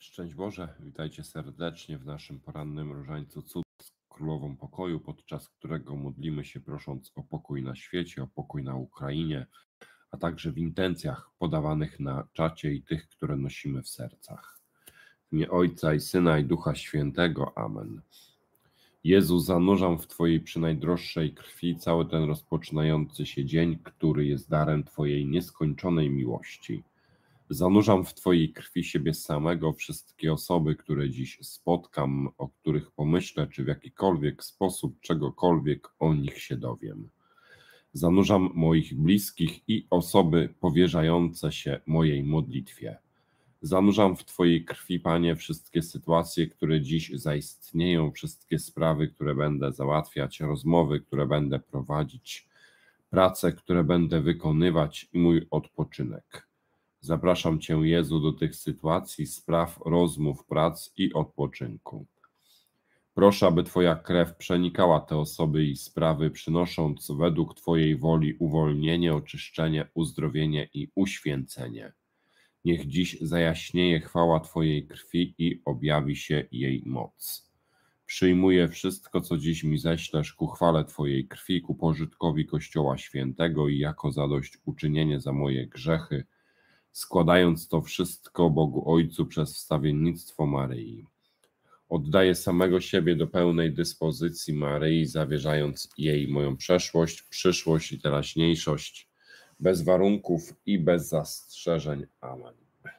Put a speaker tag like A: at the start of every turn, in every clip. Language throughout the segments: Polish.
A: Szczęść Boże, witajcie serdecznie w naszym porannym różańcu Cud z Królową Pokoju, podczas którego modlimy się prosząc o pokój na świecie, o pokój na Ukrainie, a także w intencjach podawanych na czacie i tych, które nosimy w sercach. W imię Ojca i Syna i Ducha Świętego. Amen. Jezu, zanurzam w Twojej przynajdroższej krwi cały ten rozpoczynający się dzień, który jest darem Twojej nieskończonej miłości. Zanurzam w Twojej krwi siebie samego, wszystkie osoby, które dziś spotkam, o których pomyślę, czy w jakikolwiek sposób czegokolwiek o nich się dowiem. Zanurzam moich bliskich i osoby powierzające się mojej modlitwie. Zanurzam w Twojej krwi, Panie, wszystkie sytuacje, które dziś zaistnieją, wszystkie sprawy, które będę załatwiać, rozmowy, które będę prowadzić, prace, które będę wykonywać i mój odpoczynek. Zapraszam Cię, Jezu, do tych sytuacji, spraw, rozmów, prac i odpoczynku. Proszę, aby Twoja krew przenikała te osoby i sprawy, przynosząc według Twojej woli uwolnienie, oczyszczenie, uzdrowienie i uświęcenie. Niech dziś zajaśnieje chwała Twojej krwi i objawi się jej moc. Przyjmuję wszystko, co dziś mi ześlesz ku chwale Twojej krwi, ku pożytkowi Kościoła Świętego i jako zadośćuczynienie za moje grzechy, składając to wszystko Bogu Ojcu przez wstawiennictwo Maryi. Oddaję samego siebie do pełnej dyspozycji Maryi, zawierzając jej moją przeszłość, przyszłość i teraźniejszość, bez warunków i bez zastrzeżeń. Amen.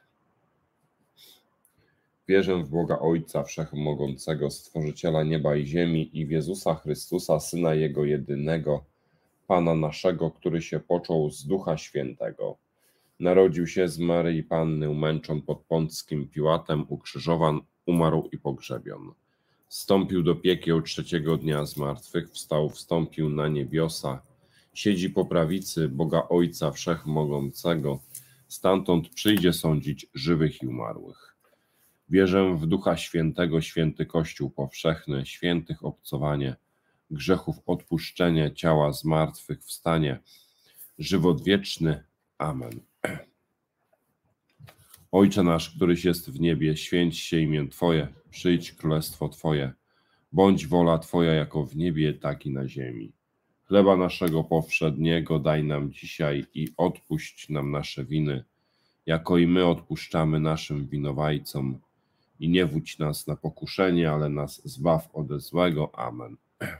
A: Wierzę w Boga Ojca Wszechmogącego, Stworzyciela nieba i ziemi i w Jezusa Chrystusa, Syna Jego jedynego, Pana naszego, który się począł z Ducha Świętego. Narodził się z Maryi Panny, umęczon pod Pąckim Piłatem, ukrzyżowan, umarł i pogrzebion. Wstąpił do piekieł, trzeciego dnia zmartwychwstał, wstąpił na niebiosa, siedzi po prawicy Boga Ojca Wszechmogącego, stamtąd przyjdzie sądzić żywych i umarłych. Wierzę w Ducha Świętego, święty Kościół powszechny, świętych obcowanie, grzechów odpuszczenie, ciała zmartwychwstanie, żywot wieczny. Amen. Ojcze nasz, któryś jest w niebie, święć się imię Twoje, przyjdź królestwo Twoje, bądź wola Twoja jako w niebie, tak i na ziemi. Chleba naszego powszedniego daj nam dzisiaj i odpuść nam nasze winy, jako i my odpuszczamy naszym winowajcom. I nie wódź nas na pokuszenie, ale nas zbaw ode złego. Amen.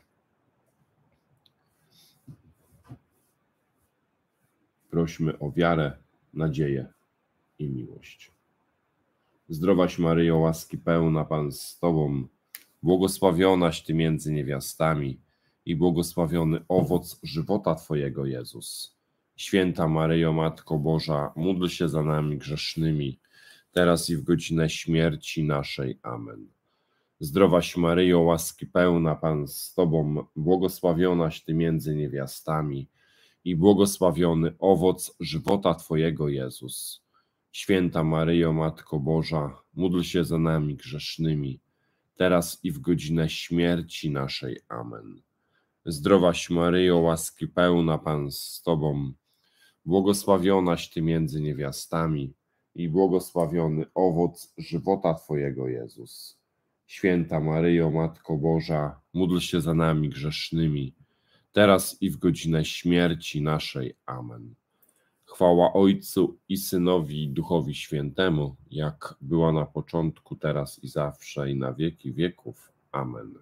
A: Prośmy o wiarę, nadzieję i miłość. Zdrowaś Maryjo, łaski pełna, Pan z Tobą, błogosławionaś Ty między niewiastami i błogosławiony owoc żywota Twojego, Jezus. Święta Maryjo, Matko Boża, módl się za nami grzesznymi, teraz i w godzinę śmierci naszej. Amen. Zdrowaś Maryjo, łaski pełna, Pan z Tobą, błogosławionaś Ty między niewiastami i błogosławiony owoc żywota Twojego, Jezus. Święta Maryjo, Matko Boża, módl się za nami grzesznymi, teraz i w godzinę śmierci naszej. Amen. Zdrowaś Maryjo, łaski pełna, Pan z Tobą, błogosławionaś Ty między niewiastami i błogosławiony owoc żywota Twojego, Jezus. Święta Maryjo, Matko Boża, módl się za nami grzesznymi, teraz i w godzinę śmierci naszej. Amen. Chwała Ojcu i Synowi i Duchowi Świętemu, jak była na początku, teraz i zawsze, i na wieki wieków. Amen.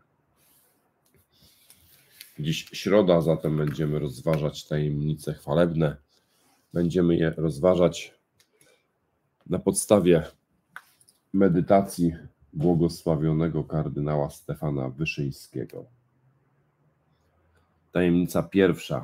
A: Dziś środa, zatem będziemy rozważać tajemnice chwalebne. Będziemy je rozważać na podstawie medytacji błogosławionego kardynała Stefana Wyszyńskiego. Tajemnica pierwsza.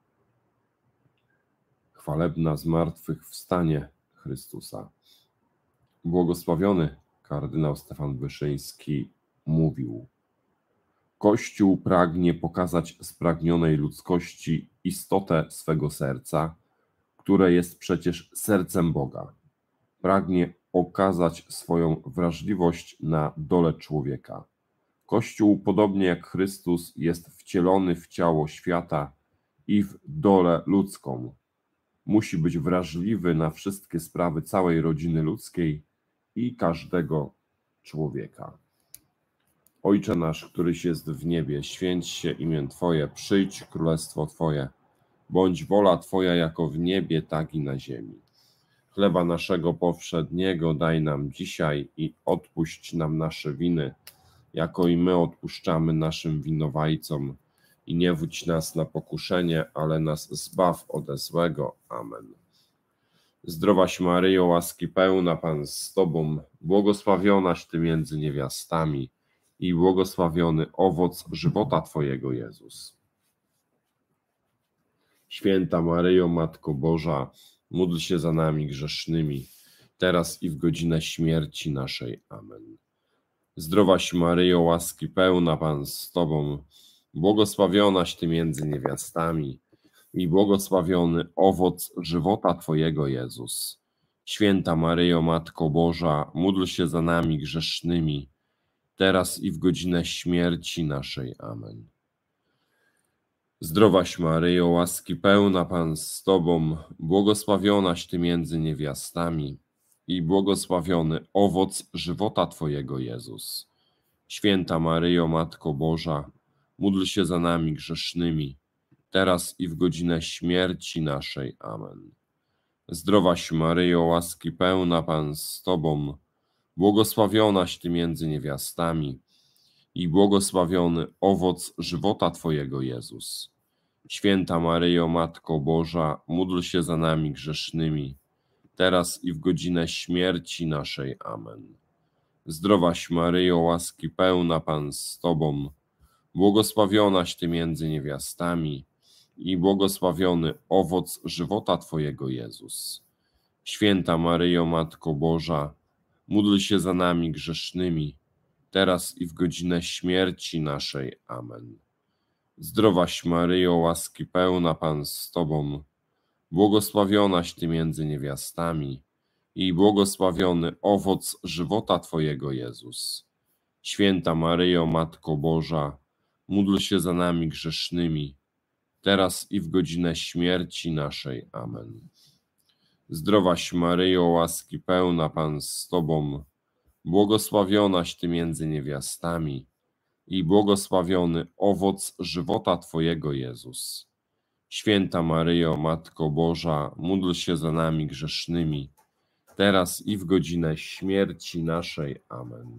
A: Chwalebna zmartwychwstanie Chrystusa. Błogosławiony kardynał Stefan Wyszyński mówił: Kościół pragnie pokazać spragnionej ludzkości istotę swego serca, które jest przecież sercem Boga. Pragnie okazać swoją wrażliwość na dole człowieka. Kościół, podobnie jak Chrystus, jest wcielony w ciało świata i w dolę ludzką. Musi być wrażliwy na wszystkie sprawy całej rodziny ludzkiej i każdego człowieka. Ojcze nasz, któryś jest w niebie, święć się imię Twoje, przyjdź królestwo Twoje, bądź wola Twoja jako w niebie, tak i na ziemi. Chleba naszego powszedniego daj nam dzisiaj i odpuść nam nasze winy, jako i my odpuszczamy naszym winowajcom. I nie wódź nas na pokuszenie, ale nas zbaw ode złego. Amen. Zdrowaś Maryjo, łaski pełna, Pan z Tobą, błogosławionaś Ty między niewiastami i błogosławiony owoc żywota Twojego, Jezus. Święta Maryjo, Matko Boża, módl się za nami grzesznymi, teraz i w godzinę śmierci naszej. Amen. Zdrowaś Maryjo, łaski pełna, Pan z Tobą, błogosławionaś Ty między niewiastami i błogosławiony owoc żywota Twojego, Jezus. Święta Maryjo, Matko Boża, módl się za nami grzesznymi, teraz i w godzinę śmierci naszej. Amen. Zdrowaś Maryjo, łaski pełna, Pan z Tobą, błogosławionaś Ty między niewiastami i błogosławiony owoc żywota Twojego, Jezus. Święta Maryjo, Matko Boża, módl się za nami grzesznymi, teraz i w godzinę śmierci naszej. Amen. Zdrowaś Maryjo, łaski pełna, Pan z Tobą, błogosławionaś Ty między niewiastami i błogosławiony owoc żywota Twojego, Jezus. Święta Maryjo, Matko Boża, módl się za nami grzesznymi, teraz i w godzinę śmierci naszej. Amen. Zdrowaś Maryjo, łaski pełna, Pan z Tobą, błogosławionaś Ty między niewiastami i błogosławiony owoc żywota Twojego, Jezus. Święta Maryjo, Matko Boża, módl się za nami grzesznymi, teraz i w godzinę śmierci naszej. Amen. Zdrowaś Maryjo, łaski pełna, Pan z Tobą, błogosławionaś Ty między niewiastami i błogosławiony owoc żywota Twojego, Jezus. Święta Maryjo, Matko Boża, módl się za nami grzesznymi, teraz i w godzinę śmierci naszej. Amen. Zdrowaś Maryjo, łaski pełna, Pan z Tobą, błogosławionaś Ty między niewiastami i błogosławiony owoc żywota Twojego, Jezus. Święta Maryjo, Matko Boża, módl się za nami grzesznymi, teraz i w godzinę śmierci naszej. Amen.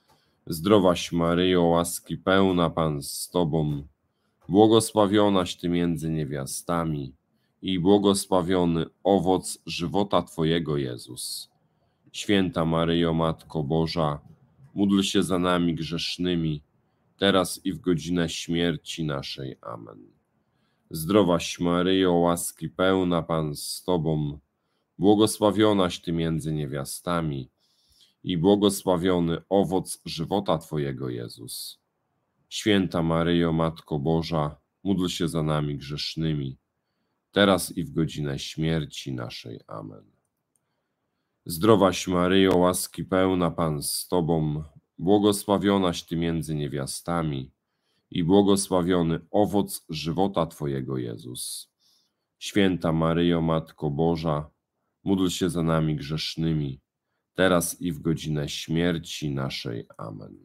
A: Zdrowaś Maryjo, łaski pełna, Pan z Tobą, błogosławionaś Ty między niewiastami i błogosławiony owoc żywota Twojego, Jezus. Święta Maryjo, Matko Boża, módl się za nami grzesznymi, teraz i w godzinę śmierci naszej. Amen. Zdrowaś Maryjo, łaski pełna, Pan z Tobą, błogosławionaś Ty między niewiastami i błogosławiony owoc żywota Twojego, Jezus. Święta Maryjo, Matko Boża, módl się za nami grzesznymi, teraz i w godzinę śmierci naszej. Amen. Zdrowaś Maryjo, łaski pełna, Pan z Tobą, błogosławionaś Ty między niewiastami i błogosławiony owoc żywota Twojego, Jezus. Święta Maryjo, Matko Boża, módl się za nami grzesznymi, teraz i w godzinę śmierci naszej. Amen.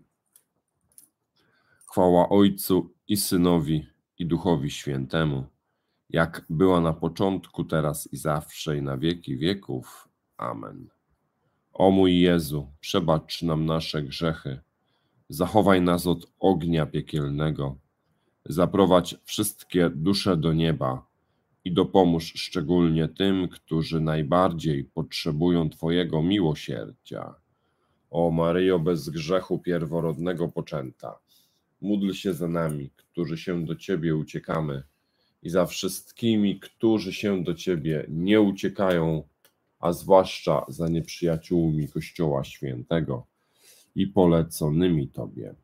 A: Chwała Ojcu i Synowi i Duchowi Świętemu, jak była na początku, teraz i zawsze, i na wieki wieków. Amen. O mój Jezu, przebacz nam nasze grzechy, zachowaj nas od ognia piekielnego, zaprowadź wszystkie dusze do nieba i dopomóż szczególnie tym, którzy najbardziej potrzebują Twojego miłosierdzia. O Maryjo, bez grzechu pierworodnego poczęta, módl się za nami, którzy się do Ciebie uciekamy, i za wszystkimi, którzy się do Ciebie nie uciekają, a zwłaszcza za nieprzyjaciółmi Kościoła Świętego i poleconymi Tobie.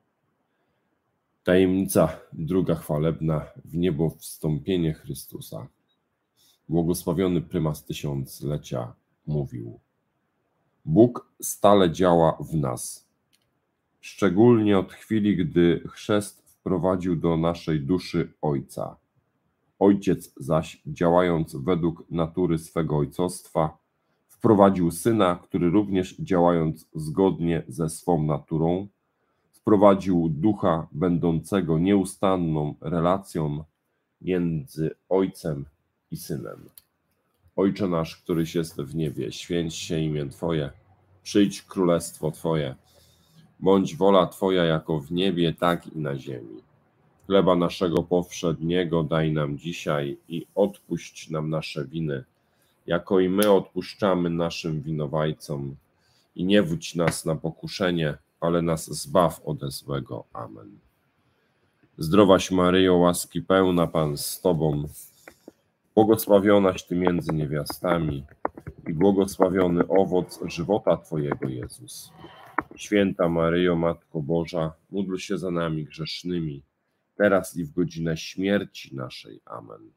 A: Tajemnica druga chwalebna, w niebo wstąpienie Chrystusa. Błogosławiony prymas tysiąclecia mówił: Bóg stale działa w nas, szczególnie od chwili, gdy chrzest wprowadził do naszej duszy Ojca. Ojciec zaś, działając według natury swego ojcostwa, wprowadził Syna, który również działając zgodnie ze swą naturą, wprowadził Ducha będącego nieustanną relacją między Ojcem i Synem. Ojcze nasz, któryś jest w niebie, święć się imię Twoje, przyjdź królestwo Twoje, bądź wola Twoja jako w niebie, tak i na ziemi. Chleba naszego powszedniego daj nam dzisiaj i odpuść nam nasze winy, jako i my odpuszczamy naszym winowajcom. I nie wódź nas na pokuszenie, ale nas zbaw ode złego. Amen. Zdrowaś Maryjo, łaski pełna, Pan z Tobą, błogosławionaś Ty między niewiastami i błogosławiony owoc żywota Twojego, Jezus. Święta Maryjo, Matko Boża, módl się za nami grzesznymi, teraz i w godzinę śmierci naszej. Amen.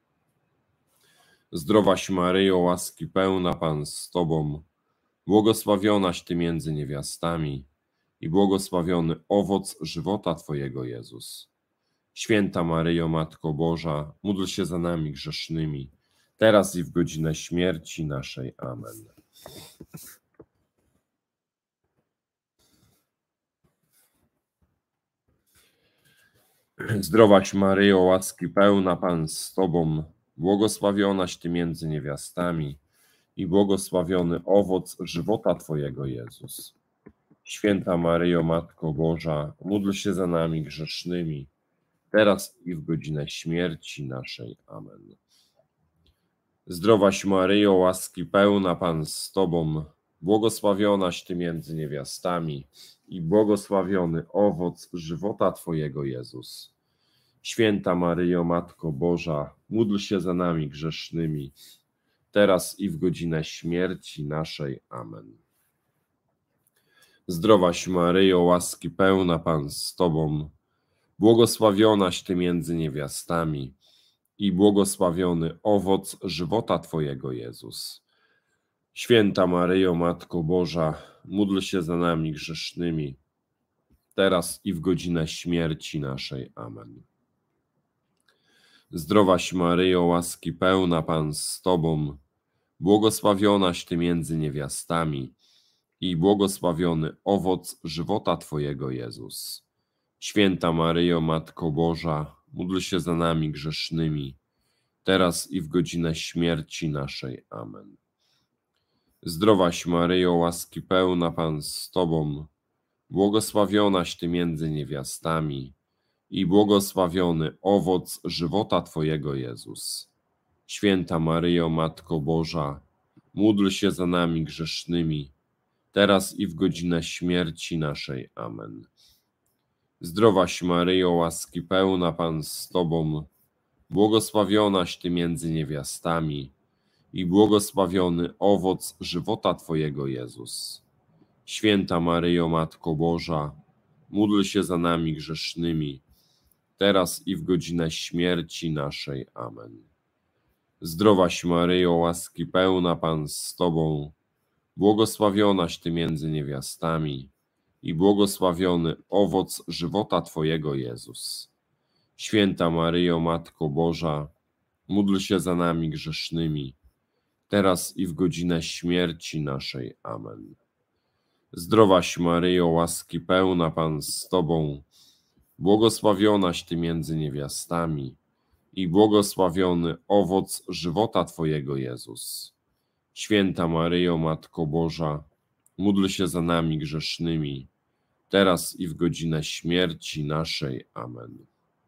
A: Zdrowaś Maryjo, łaski pełna, Pan z Tobą, błogosławionaś Ty między niewiastami i błogosławiony owoc żywota Twojego, Jezus. Święta Maryjo, Matko Boża, módl się za nami grzesznymi, teraz i w godzinę śmierci naszej. Amen. Zdrowaś Maryjo, łaski pełna, Pan z Tobą, błogosławionaś Ty między niewiastami i błogosławiony owoc żywota Twojego, Jezus. Święta Maryjo, Matko Boża, módl się za nami grzesznymi, teraz i w godzinę śmierci naszej. Amen. Zdrowaś Maryjo, łaski pełna, Pan z Tobą, błogosławionaś Ty między niewiastami i błogosławiony owoc żywota Twojego, Jezus. Święta Maryjo, Matko Boża, módl się za nami grzesznymi, teraz i w godzinę śmierci naszej. Amen. Zdrowaś Maryjo, łaski pełna, Pan z Tobą, błogosławionaś Ty między niewiastami i błogosławiony owoc żywota Twojego, Jezus. Święta Maryjo, Matko Boża, módl się za nami grzesznymi, teraz i w godzinę śmierci naszej. Amen. Zdrowaś Maryjo, łaski pełna, Pan z Tobą, błogosławionaś Ty między niewiastami i błogosławiony owoc żywota Twojego, Jezus. Święta Maryjo, Matko Boża, módl się za nami grzesznymi, teraz i w godzinę śmierci naszej. Amen. Zdrowaś Maryjo, łaski pełna, Pan z Tobą, błogosławionaś Ty między niewiastami i błogosławiony owoc żywota Twojego, Jezus. Święta Maryjo, Matko Boża, módl się za nami grzesznymi, teraz i w godzinę śmierci naszej. Amen. Zdrowaś Maryjo, łaski pełna, Pan z Tobą, błogosławionaś Ty między niewiastami i błogosławiony owoc żywota Twojego, Jezus. Święta Maryjo, Matko Boża, módl się za nami grzesznymi, teraz i w godzinę śmierci naszej. Amen. Zdrowaś Maryjo, łaski pełna, Pan z Tobą, błogosławionaś Ty między niewiastami i błogosławiony owoc żywota Twojego, Jezus. Święta Maryjo, Matko Boża, módl się za nami grzesznymi, teraz i w godzinę śmierci naszej. Amen. Zdrowaś Maryjo, łaski pełna, Pan z Tobą, błogosławionaś Ty między niewiastami i błogosławiony owoc żywota Twojego, Jezus. Święta Maryjo, Matko Boża, módl się za nami grzesznymi, teraz i w godzinę śmierci naszej. Amen.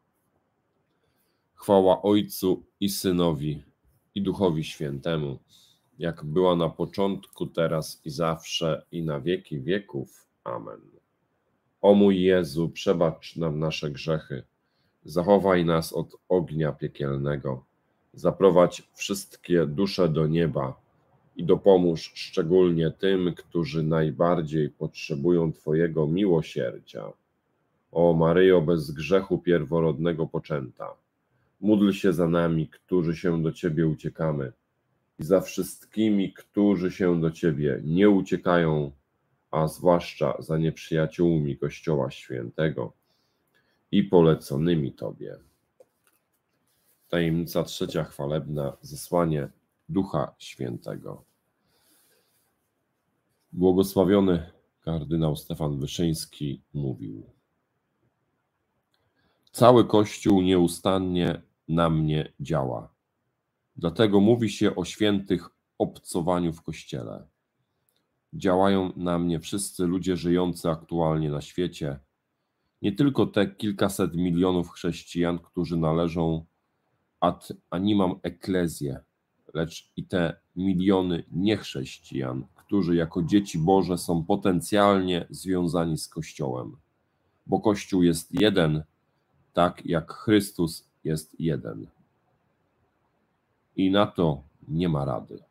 A: Chwała Ojcu i Synowi, i Duchowi Świętemu, jak była na początku, teraz i zawsze, i na wieki wieków. Amen. O mój Jezu, przebacz nam nasze grzechy, zachowaj nas od ognia piekielnego, zaprowadź wszystkie dusze do nieba i dopomóż szczególnie tym, którzy najbardziej potrzebują Twojego miłosierdzia. O Maryjo, bez grzechu pierworodnego poczęta, módl się za nami, którzy się do Ciebie uciekamy, i za wszystkimi, którzy się do Ciebie nie uciekają, a zwłaszcza za nieprzyjaciółmi Kościoła Świętego i poleconymi Tobie. Tajemnica trzecia chwalebna, zesłanie Ducha Świętego. Błogosławiony kardynał Stefan Wyszyński mówił: cały Kościół nieustannie na mnie działa. Dlatego mówi się o świętych obcowaniu w Kościele. Działają na mnie wszyscy ludzie żyjący aktualnie na świecie, nie tylko te kilkaset milionów chrześcijan, którzy należą ad animam ecclesiae, lecz i te miliony niechrześcijan, którzy jako dzieci Boże są potencjalnie związani z Kościołem, bo Kościół jest jeden, tak jak Chrystus jest jeden. I na to nie ma rady.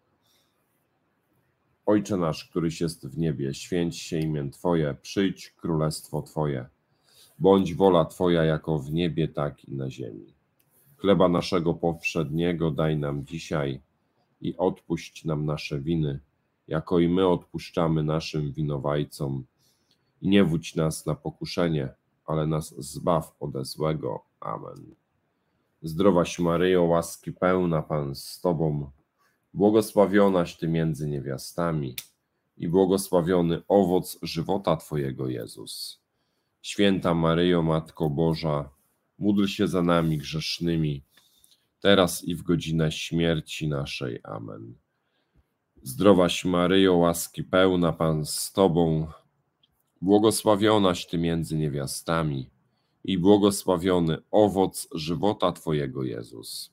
A: Ojcze nasz, któryś jest w niebie, święć się imię Twoje, przyjdź królestwo Twoje. Bądź wola Twoja jako w niebie, tak i na ziemi. Chleba naszego powszedniego daj nam dzisiaj i odpuść nam nasze winy, jako i my odpuszczamy naszym winowajcom. I nie wódź nas na pokuszenie, ale nas zbaw ode złego. Amen. Zdrowaś Maryjo, łaski pełna, Pan z Tobą, błogosławionaś Ty między niewiastami i błogosławiony owoc żywota Twojego, Jezus. Święta Maryjo, Matko Boża, módl się za nami grzesznymi, teraz i w godzinę śmierci naszej. Amen. Zdrowaś Maryjo, łaski pełna, Pan z Tobą, błogosławionaś Ty między niewiastami i błogosławiony owoc żywota Twojego, Jezus.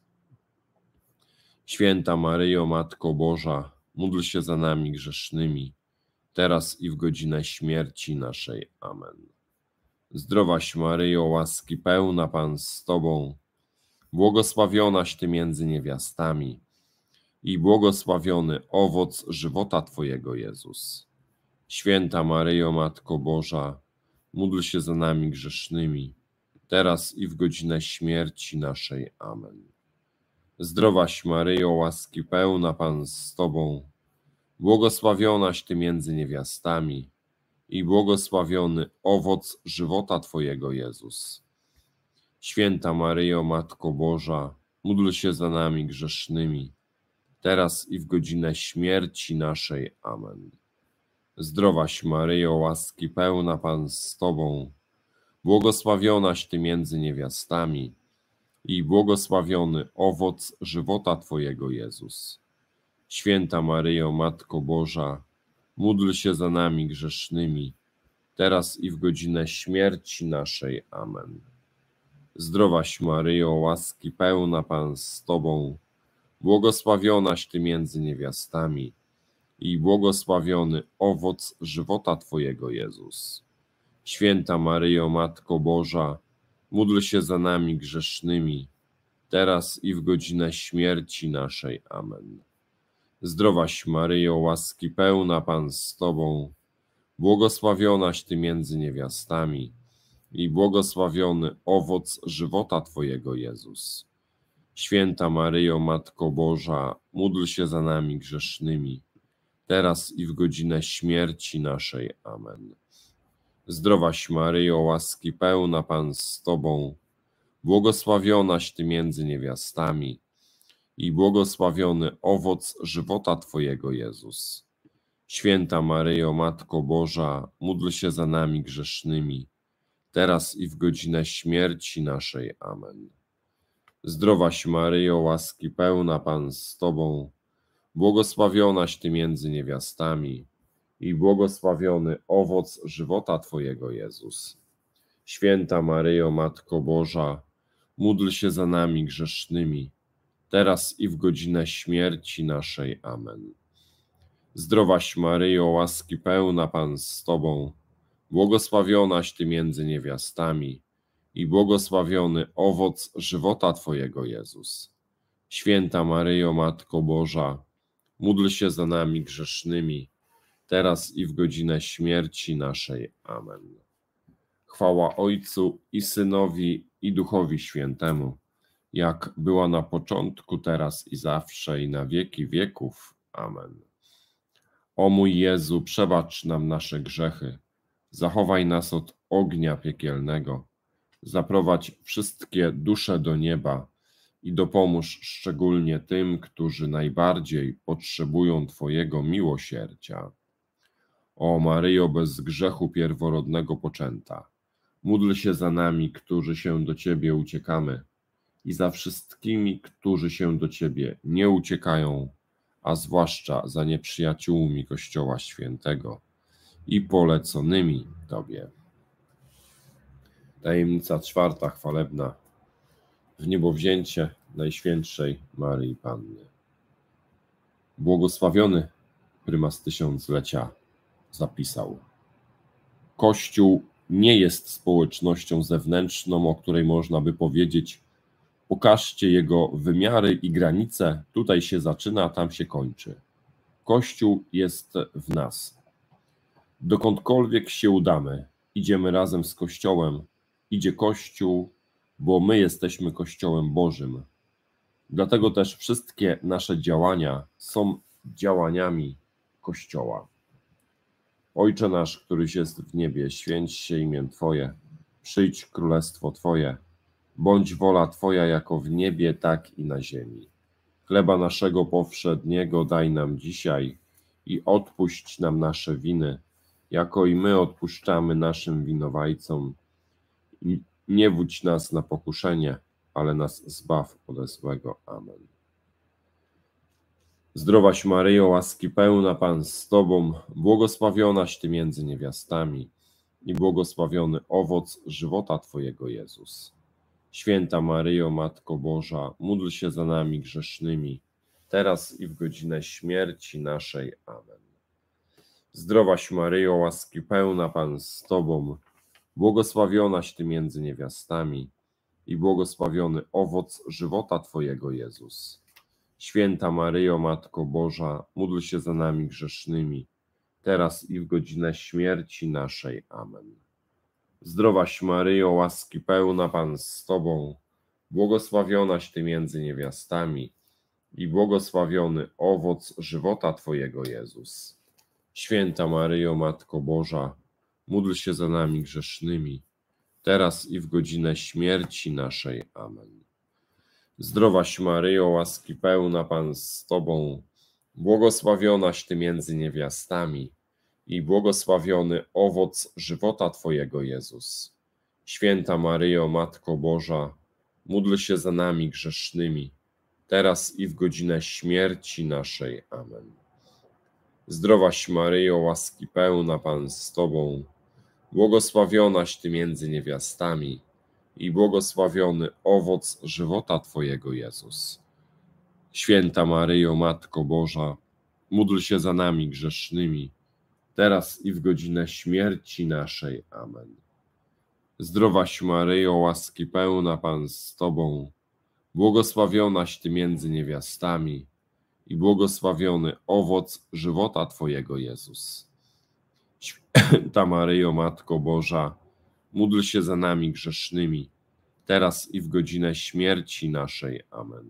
A: Święta Maryjo, Matko Boża, módl się za nami grzesznymi, teraz i w godzinę śmierci naszej. Amen. Zdrowaś Maryjo, łaski pełna, Pan z Tobą, błogosławionaś Ty między niewiastami i błogosławiony owoc żywota Twojego, Jezus. Święta Maryjo, Matko Boża, módl się za nami grzesznymi, teraz i w godzinę śmierci naszej. Amen. Zdrowaś Maryjo, łaski pełna, Pan z Tobą, błogosławionaś Ty między niewiastami i błogosławiony owoc żywota Twojego, Jezus. Święta Maryjo, Matko Boża, módl się za nami grzesznymi, teraz i w godzinę śmierci naszej. Amen. Zdrowaś Maryjo, łaski pełna, Pan z Tobą, błogosławionaś Ty między niewiastami i błogosławiony owoc żywota Twojego, Jezus. Święta Maryjo, Matko Boża, módl się za nami grzesznymi, teraz i w godzinę śmierci naszej. Amen. Zdrowaś Maryjo, łaski pełna, Pan z Tobą, błogosławionaś Ty między niewiastami i błogosławiony owoc żywota Twojego, Jezus. Święta Maryjo, Matko Boża, módl się za nami grzesznymi, teraz i w godzinę śmierci naszej. Amen. Zdrowaś Maryjo, łaski pełna, Pan z Tobą, błogosławionaś Ty między niewiastami i błogosławiony owoc żywota Twojego, Jezus. Święta Maryjo, Matko Boża, módl się za nami grzesznymi, teraz i w godzinę śmierci naszej. Amen. Zdrowaś Maryjo, łaski pełna, Pan z Tobą, błogosławionaś Ty między niewiastami i błogosławiony owoc żywota Twojego, Jezus. Święta Maryjo, Matko Boża, módl się za nami grzesznymi, teraz i w godzinę śmierci naszej. Amen. Zdrowaś Maryjo, łaski pełna, Pan z Tobą, błogosławionaś Ty między niewiastami i błogosławiony owoc żywota Twojego, Jezus. Święta Maryjo, Matko Boża, módl się za nami grzesznymi, teraz i w godzinę śmierci naszej. Amen. Zdrowaś Maryjo, łaski pełna, Pan z Tobą, błogosławionaś Ty między niewiastami i błogosławiony owoc żywota Twojego, Jezus. Święta Maryjo, Matko Boża, módl się za nami grzesznymi, teraz i w godzinę śmierci naszej. Amen. Chwała Ojcu i Synowi i Duchowi Świętemu, jak była na początku, teraz i zawsze, i na wieki wieków. Amen. O mój Jezu, przebacz nam nasze grzechy, zachowaj nas od ognia piekielnego, zaprowadź wszystkie dusze do nieba i dopomóż szczególnie tym, którzy najbardziej potrzebują Twojego miłosierdzia. O Maryjo, bez grzechu pierworodnego poczęta, módl się za nami, którzy się do Ciebie uciekamy, i za wszystkimi, którzy się do Ciebie nie uciekają, a zwłaszcza za nieprzyjaciółmi Kościoła Świętego i poleconymi Tobie. Tajemnica czwarta chwalebna. Wniebowzięcie Najświętszej Maryi Panny. Błogosławiony prymas tysiąclecia zapisał: Kościół nie jest społecznością zewnętrzną, o której można by powiedzieć: pokażcie jego wymiary i granice, tutaj się zaczyna, a tam się kończy. Kościół jest w nas. Dokądkolwiek się udamy, idziemy razem z Kościołem, idzie Kościół, bo my jesteśmy Kościołem Bożym. Dlatego też wszystkie nasze działania są działaniami Kościoła. Ojcze nasz, któryś jest w niebie, święć się imię Twoje, przyjdź królestwo Twoje, bądź wola Twoja jako w niebie, tak i na ziemi. Chleba naszego powszedniego daj nam dzisiaj i odpuść nam nasze winy, jako i my odpuszczamy naszym winowajcom. I nie wódź nas na pokuszenie, ale nas zbaw ode złego. Amen. Zdrowaś Maryjo, łaski pełna, Pan z Tobą, błogosławionaś Ty między niewiastami i błogosławiony owoc żywota Twojego, Jezus. Święta Maryjo, Matko Boża, módl się za nami grzesznymi, teraz i w godzinę śmierci naszej. Amen. Zdrowaś Maryjo, łaski pełna, Pan z Tobą, błogosławionaś Ty między niewiastami i błogosławiony owoc żywota Twojego, Jezus. Święta Maryjo, Matko Boża, módl się za nami grzesznymi, teraz i w godzinę śmierci naszej. Amen. Zdrowaś Maryjo, łaski pełna, Pan z Tobą, błogosławionaś Ty między niewiastami i błogosławiony owoc żywota Twojego, Jezus. Święta Maryjo, Matko Boża, módl się za nami grzesznymi, teraz i w godzinę śmierci naszej. Amen. Zdrowaś Maryjo, łaski pełna, Pan z Tobą, błogosławionaś Ty między niewiastami i błogosławiony owoc żywota Twojego, Jezus. Święta Maryjo, Matko Boża, módl się za nami grzesznymi, teraz i w godzinę śmierci naszej. Amen. Zdrowaś Maryjo, łaski pełna, Pan z Tobą, błogosławionaś Ty między niewiastami i błogosławiony owoc żywota Twojego, Jezus. Święta Maryjo, Matko Boża, módl się za nami grzesznymi, teraz i w godzinę śmierci naszej. Amen. Zdrowaś Maryjo, łaski pełna, Pan z Tobą, błogosławionaś Ty między niewiastami i błogosławiony owoc żywota Twojego, Jezus. Święta Maryjo, Matko Boża, módl się za nami grzesznymi, teraz i w godzinę śmierci naszej. Amen.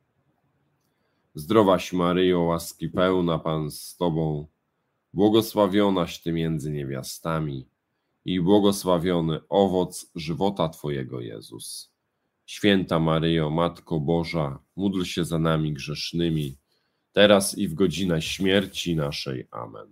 A: Zdrowaś Maryjo, łaski pełna, Pan z Tobą, błogosławionaś Ty między niewiastami i błogosławiony owoc żywota Twojego, Jezus. Święta Maryjo, Matko Boża, módl się za nami grzesznymi, teraz i w godzinę śmierci naszej. Amen.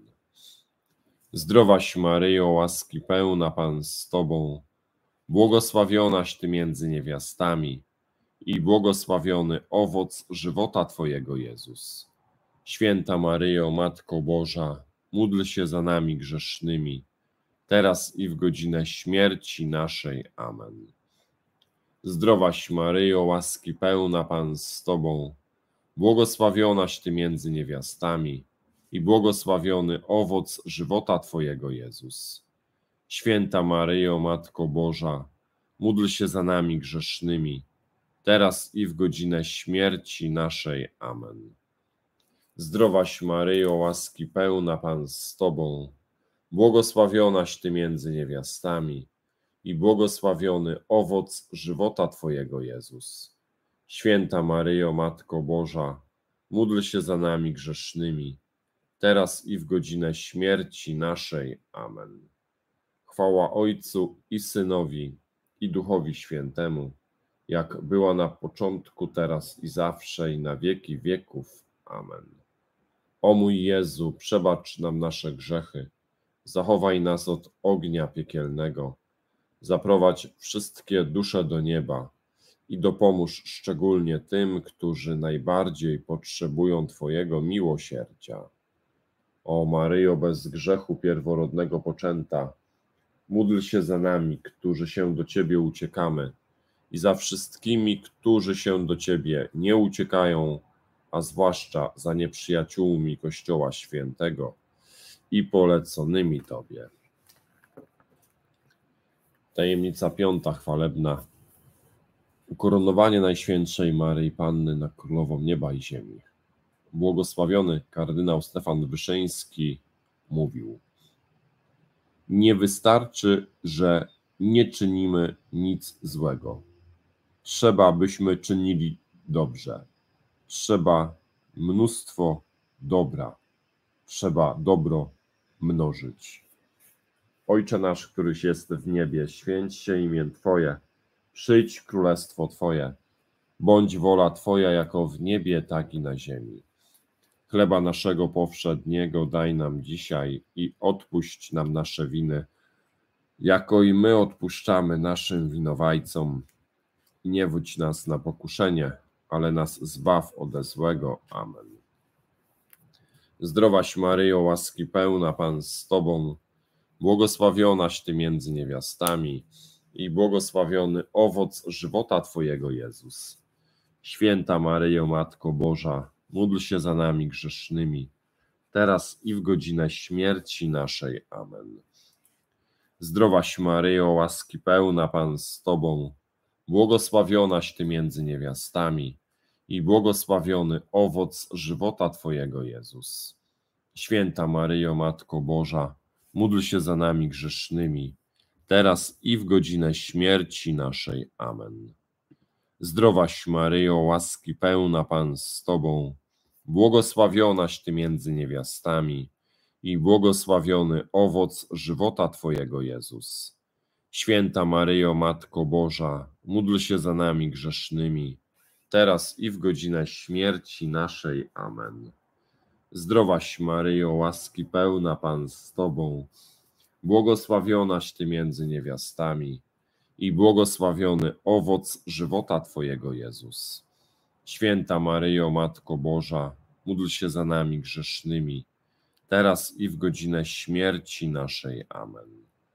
A: Zdrowaś Maryjo, łaski pełna, Pan z Tobą, błogosławionaś Ty między niewiastami i błogosławiony owoc żywota Twojego, Jezus. Święta Maryjo, Matko Boża, módl się za nami grzesznymi, teraz i w godzinę śmierci naszej. Amen. Zdrowaś Maryjo, łaski pełna, Pan z Tobą, błogosławionaś Ty między niewiastami i błogosławiony owoc żywota Twojego, Jezus. Święta Maryjo, Matko Boża, módl się za nami grzesznymi, teraz i w godzinę śmierci naszej. Amen. Zdrowaś Maryjo, łaski pełna, Pan z Tobą, błogosławionaś Ty między niewiastami i błogosławiony owoc żywota Twojego, Jezus. Święta Maryjo, Matko Boża, módl się za nami grzesznymi, teraz i w godzinę śmierci naszej. Amen. Chwała Ojcu i Synowi, i Duchowi Świętemu, jak była na początku, teraz i zawsze, i na wieki wieków. Amen. O mój Jezu, przebacz nam nasze grzechy, zachowaj nas od ognia piekielnego, zaprowadź wszystkie dusze do nieba i dopomóż szczególnie tym, którzy najbardziej potrzebują Twojego miłosierdzia. O Maryjo, bez grzechu pierworodnego poczęta, módl się za nami, którzy się do Ciebie uciekamy, i za wszystkimi, którzy się do Ciebie nie uciekają, a zwłaszcza za nieprzyjaciółmi Kościoła Świętego i poleconymi Tobie. Tajemnica piąta chwalebna. Ukoronowanie Najświętszej Maryi Panny na Królową Nieba i Ziemi. Błogosławiony kardynał Stefan Wyszyński mówił: nie wystarczy, że nie czynimy nic złego. Trzeba, byśmy czynili dobrze. Trzeba mnóstwo dobra. Trzeba dobro mnożyć. Ojcze nasz, któryś jest w niebie, święć się imię Twoje. Przyjdź królestwo Twoje. Bądź wola Twoja jako w niebie, tak i na ziemi. Chleba naszego powszedniego daj nam dzisiaj i odpuść nam nasze winy, jako i my odpuszczamy naszym winowajcom. I nie wódź nas na pokuszenie, ale nas zbaw ode złego. Amen. Zdrowaś Maryjo, łaski pełna, Pan z Tobą, błogosławionaś Ty między niewiastami i błogosławiony owoc żywota Twojego, Jezus. Święta Maryjo, Matko Boża, módl się za nami grzesznymi, teraz i w godzinę śmierci naszej. Amen. Zdrowaś Maryjo, łaski pełna, Pan z Tobą, błogosławionaś Ty między niewiastami i błogosławiony owoc żywota Twojego, Jezus. Święta Maryjo, Matko Boża, módl się za nami grzesznymi, teraz i w godzinę śmierci naszej. Amen. Zdrowaś Maryjo, łaski pełna, Pan z Tobą, błogosławionaś Ty między niewiastami i błogosławiony owoc żywota Twojego, Jezus. Święta Maryjo, Matko Boża, módl się za nami grzesznymi, teraz i w godzinę śmierci naszej. Amen. Zdrowaś Maryjo, łaski pełna, Pan z Tobą, błogosławionaś Ty między niewiastami i błogosławiony owoc żywota Twojego, Jezus. Święta Maryjo, Matko Boża, módl się za nami grzesznymi, teraz i w godzinę śmierci naszej. Amen.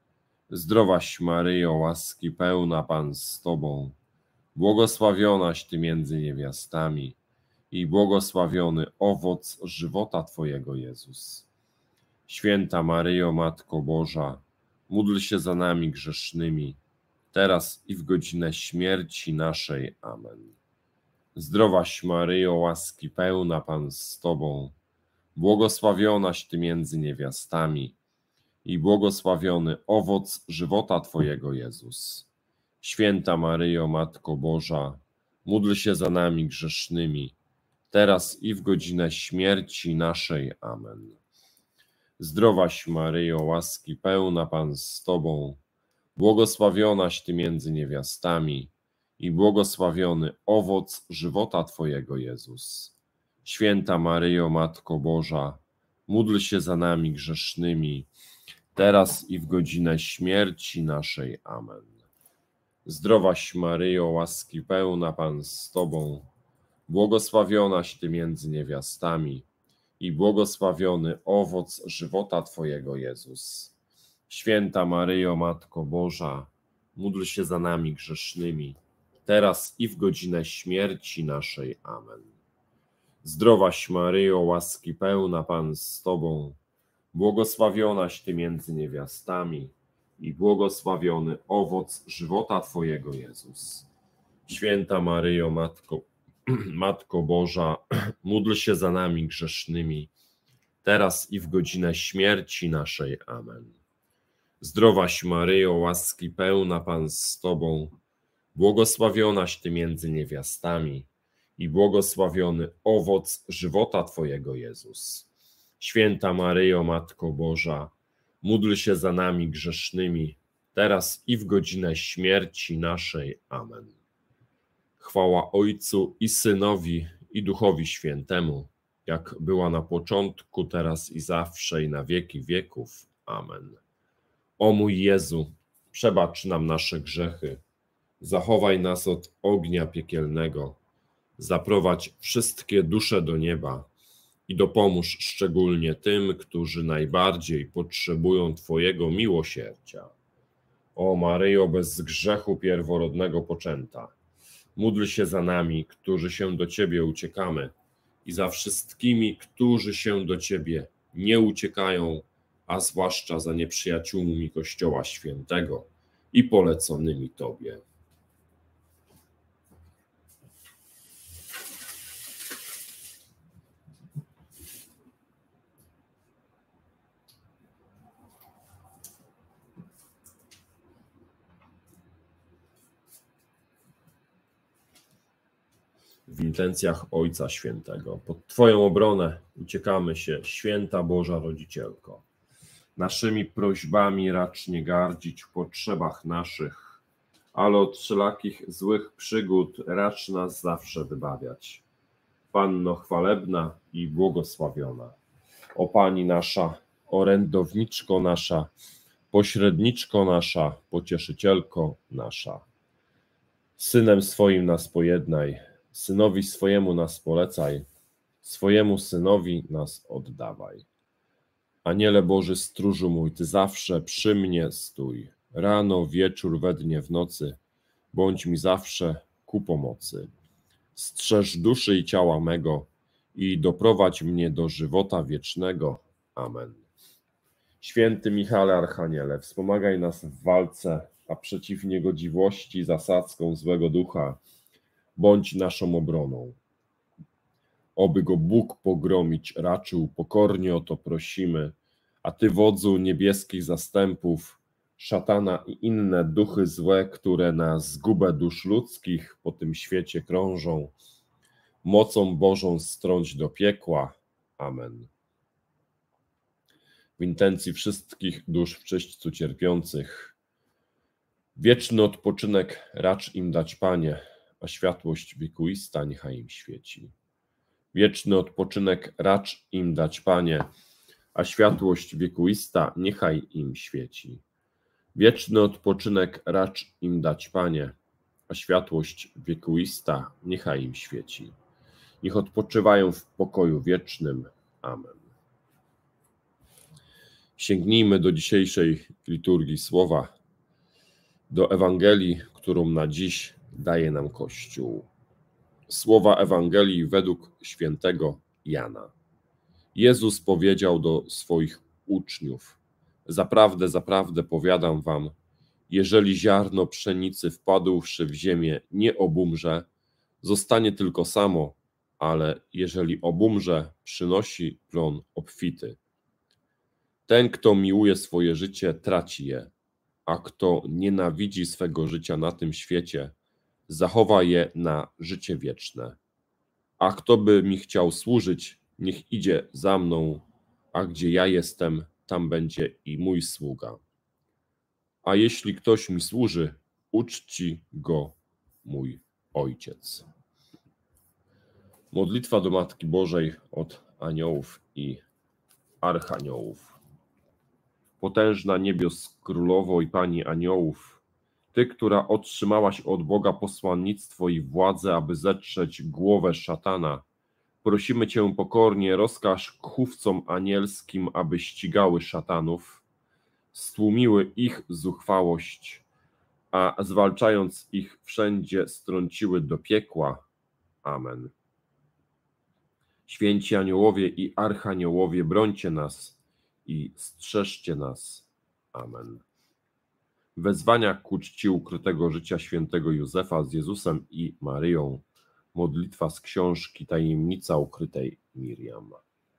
A: Zdrowaś Maryjo, łaski pełna, Pan z Tobą, błogosławionaś Ty między niewiastami i błogosławiony owoc żywota Twojego, Jezus. Święta Maryjo, Matko Boża, módl się za nami grzesznymi, teraz i w godzinę śmierci naszej. Amen. Zdrowaś Maryjo, łaski pełna, Pan z Tobą, błogosławionaś Ty między niewiastami i błogosławiony owoc żywota Twojego, Jezus. Święta Maryjo, Matko Boża, módl się za nami grzesznymi, teraz i w godzinę śmierci naszej. Amen. Zdrowaś Maryjo, łaski pełna, Pan z Tobą, błogosławionaś Ty między niewiastami i błogosławiony owoc żywota Twojego, Jezus. Święta Maryjo, Matko Boża, módl się za nami grzesznymi, teraz i w godzinę śmierci naszej. Amen. Zdrowaś Maryjo, łaski pełna, Pan z Tobą, błogosławionaś Ty między niewiastami i błogosławiony owoc żywota Twojego, Jezus. Święta Maryjo, Matko Boża, módl się za nami grzesznymi, teraz i w godzinę śmierci naszej. Amen. Zdrowaś Maryjo, łaski pełna, Pan z Tobą, błogosławionaś Ty między niewiastami i błogosławiony owoc żywota Twojego, Jezus. Święta Maryjo, Matko Boża, módl się za nami grzesznymi, teraz i w godzinę śmierci naszej. Amen. Zdrowaś Maryjo, łaski pełna, Pan z Tobą, błogosławionaś Ty między niewiastami i błogosławiony owoc żywota Twojego, Jezus. Święta Maryjo, Matko Boża, módl się za nami grzesznymi, teraz i w godzinę śmierci naszej. Amen. Chwała Ojcu i Synowi, i Duchowi Świętemu, jak była na początku, teraz i zawsze, i na wieki wieków. Amen. O mój Jezu, przebacz nam nasze grzechy, zachowaj nas od ognia piekielnego, zaprowadź wszystkie dusze do nieba i dopomóż szczególnie tym, którzy najbardziej potrzebują Twojego miłosierdzia. O Maryjo, bez grzechu pierworodnego poczęta, módl się za nami, którzy się do Ciebie uciekamy, i za wszystkimi, którzy się do Ciebie nie uciekają, a zwłaszcza za nieprzyjaciółmi Kościoła Świętego i poleconymi Tobie. W intencjach Ojca Świętego. Pod Twoją obronę uciekamy się, Święta Boża Rodzicielko. Naszymi prośbami racz nie gardzić w potrzebach naszych, ale od wszelakich złych przygód racz nas zawsze wybawiać. Panno chwalebna i błogosławiona, o Pani nasza, orędowniczko nasza, pośredniczko nasza, pocieszycielko nasza. Synem swoim nas pojednaj, Synowi swojemu nas polecaj, swojemu Synowi nas oddawaj. Aniele Boży stróżu mój, Ty zawsze przy mnie stój, rano, wieczór, we dnie, w nocy, bądź mi zawsze ku pomocy. Strzeż duszy i ciała mego i doprowadź mnie do żywota wiecznego. Amen. Święty Michale Archaniele, wspomagaj nas w walce, a przeciw niegodziwości zasadzką złego ducha bądź naszą obroną. Oby go Bóg pogromić raczył, pokornie o to prosimy, a Ty, wodzu niebieskich zastępów, szatana i inne duchy złe, które na zgubę dusz ludzkich po tym świecie krążą, mocą Bożą strąć do piekła. Amen. W intencji wszystkich dusz w czyśćcu cierpiących, wieczny odpoczynek racz im dać, Panie, a światłość wiekuista niechaj im świeci. Wieczny odpoczynek racz im dać, Panie, a światłość wiekuista niechaj im świeci. Wieczny odpoczynek racz im dać, Panie, a światłość wiekuista niechaj im świeci. Niech odpoczywają w pokoju wiecznym. Amen. Sięgnijmy do dzisiejszej liturgii słowa, do Ewangelii, którą na dziś daje nam Kościół. Słowa Ewangelii według świętego Jana. Jezus powiedział do swoich uczniów: Zaprawdę, zaprawdę powiadam wam, jeżeli ziarno pszenicy wpadłszy w ziemię nie obumrze, zostanie tylko samo, ale jeżeli obumrze, przynosi plon obfity. Ten, kto miłuje swoje życie, traci je, a kto nienawidzi swego życia na tym świecie, zachowa je na życie wieczne. A kto by mi chciał służyć, niech idzie za mną, a gdzie ja jestem, tam będzie i mój sługa. A jeśli ktoś mi służy, uczci go mój Ojciec. Modlitwa do Matki Bożej od aniołów i archaniołów. Potężna niebios Królowo i Pani aniołów, Ty, która otrzymałaś od Boga posłannictwo i władzę, aby zetrzeć głowę szatana, prosimy Cię pokornie, rozkaż chówcom anielskim, aby ścigały szatanów, stłumiły ich zuchwałość, a zwalczając ich wszędzie strąciły do piekła. Amen. Święci aniołowie i archaniołowie, brońcie nas i strzeżcie nas. Amen. Wezwania ku czci ukrytego życia świętego Józefa z Jezusem i Maryją. Modlitwa z książki Tajemnica ukrytej Miriam.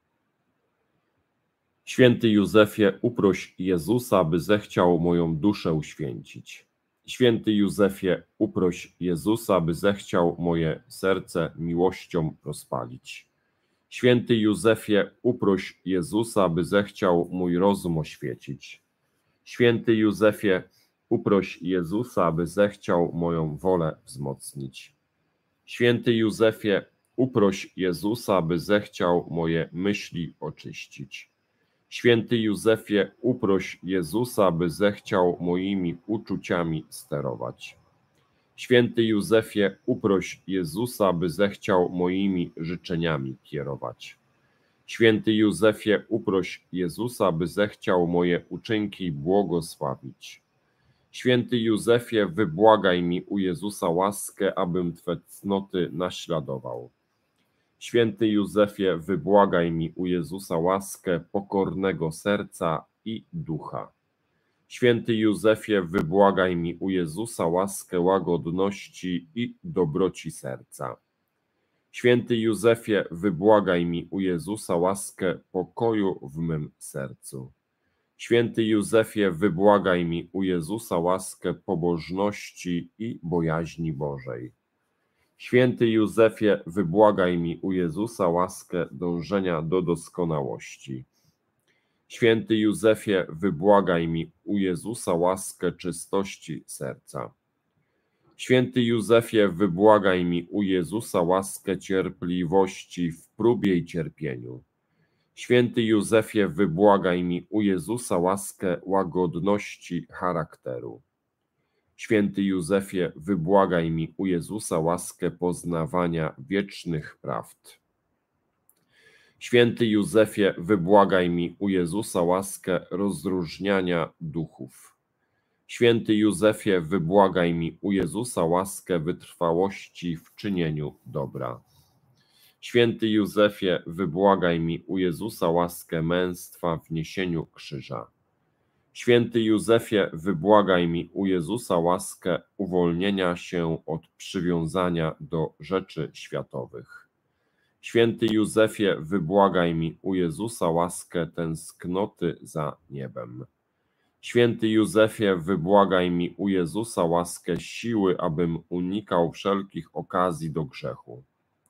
A: Święty Józefie, uproś Jezusa, by zechciał moją duszę uświęcić. Święty Józefie, uproś Jezusa, by zechciał moje serce miłością rozpalić. Święty Józefie, uproś Jezusa, by zechciał mój rozum oświecić. Święty Józefie, uproś Jezusa, by zechciał moją wolę wzmocnić. Święty Józefie, uproś Jezusa, by zechciał moje myśli oczyścić. Święty Józefie, uproś Jezusa, by zechciał moimi uczuciami sterować. Święty Józefie, uproś Jezusa, by zechciał moimi życzeniami kierować. Święty Józefie, uproś Jezusa, by zechciał moje uczynki błogosławić. Święty Józefie, wybłagaj mi u Jezusa łaskę, abym Twe cnoty naśladował. Święty Józefie, wybłagaj mi u Jezusa łaskę pokornego serca i ducha. Święty Józefie, wybłagaj mi u Jezusa łaskę łagodności i dobroci serca. Święty Józefie, wybłagaj mi u Jezusa łaskę pokoju w mym sercu. Święty Józefie, wybłagaj mi u Jezusa łaskę pobożności i bojaźni Bożej. Święty Józefie, wybłagaj mi u Jezusa łaskę dążenia do doskonałości. Święty Józefie, wybłagaj mi u Jezusa łaskę czystości serca. Święty Józefie, wybłagaj mi u Jezusa łaskę cierpliwości w próbie i cierpieniu. Święty Józefie, wybłagaj mi u Jezusa łaskę łagodności charakteru. Święty Józefie, wybłagaj mi u Jezusa łaskę poznawania wiecznych prawd. Święty Józefie, wybłagaj mi u Jezusa łaskę rozróżniania duchów. Święty Józefie, wybłagaj mi u Jezusa łaskę wytrwałości w czynieniu dobra. Święty Józefie, wybłagaj mi u Jezusa łaskę męstwa w niesieniu krzyża. Święty Józefie, wybłagaj mi u Jezusa łaskę uwolnienia się od przywiązania do rzeczy światowych. Święty Józefie, wybłagaj mi u Jezusa łaskę tęsknoty za niebem. Święty Józefie, wybłagaj mi u Jezusa łaskę siły, abym unikał wszelkich okazji do grzechu.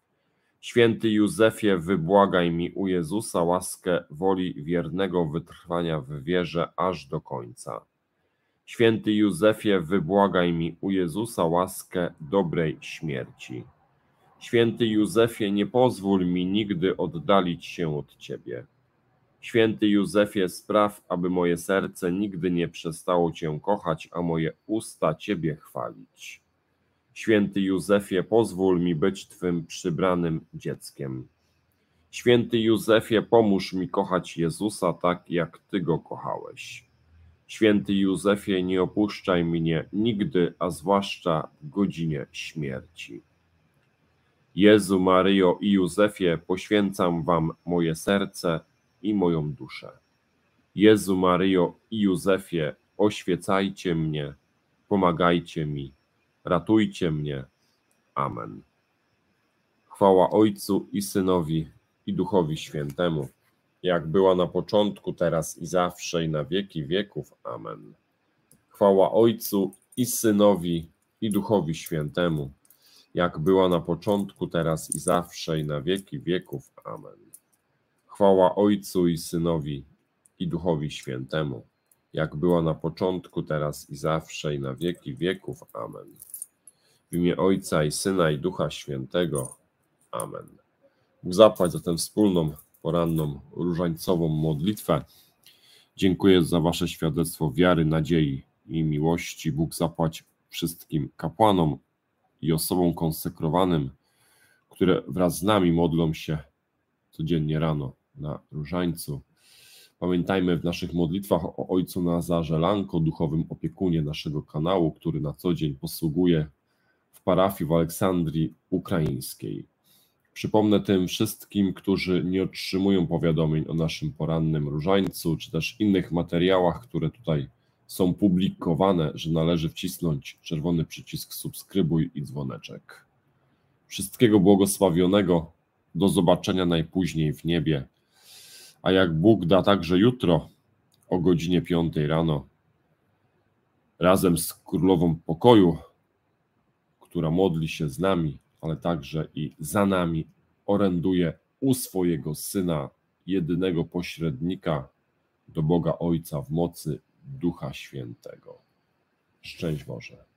A: Święty Józefie, wybłagaj mi u Jezusa łaskę woli wiernego wytrwania w wierze aż do końca. Święty Józefie, wybłagaj mi u Jezusa łaskę dobrej śmierci. Święty Józefie, nie pozwól mi nigdy oddalić się od Ciebie. Święty Józefie, spraw, aby moje serce nigdy nie przestało Cię kochać, a moje usta Ciebie chwalić. Święty Józefie, pozwól mi być Twym przybranym dzieckiem. Święty Józefie, pomóż mi kochać Jezusa tak, jak Ty Go kochałeś. Święty Józefie, nie opuszczaj mnie nigdy, a zwłaszcza w godzinie śmierci. Jezu, Maryjo i Józefie, poświęcam Wam moje serce i moją duszę. Jezu, Maryjo i Józefie, oświecajcie mnie, pomagajcie mi, ratujcie mnie. Amen. Chwała Ojcu i Synowi i Duchowi Świętemu, jak była na początku, teraz i zawsze, i na wieki wieków. Amen. Chwała Ojcu i Synowi i Duchowi Świętemu, jak była na początku, teraz i zawsze, i na wieki wieków. Amen. Chwała Ojcu i Synowi i Duchowi Świętemu, jak była na początku, teraz i zawsze, i na wieki wieków. Amen. W imię Ojca i Syna i Ducha Świętego. Amen. Bóg zapłać za tę wspólną, poranną, różańcową modlitwę. Dziękuję za Wasze świadectwo wiary, nadziei i miłości. Bóg zapłać wszystkim kapłanom i osobom konsekrowanym, które wraz z nami modlą się codziennie rano na różańcu. Pamiętajmy w naszych modlitwach o ojcu Nazarze Lanko, duchowym opiekunie naszego kanału, który na co dzień posługuje w parafii w Aleksandrii Ukraińskiej. Przypomnę tym wszystkim, którzy nie otrzymują powiadomień o naszym porannym różańcu, czy też innych materiałach, które tutaj są publikowane, że należy wcisnąć czerwony przycisk subskrybuj i dzwoneczek. Wszystkiego błogosławionego, do zobaczenia najpóźniej w niebie, a jak Bóg da, także jutro o godzinie 5 rano razem z Królową Pokoju, która modli się z nami, ale także i za nami, oręduje u swojego Syna, jedynego pośrednika do Boga Ojca w mocy Ducha Świętego. Szczęść Boże.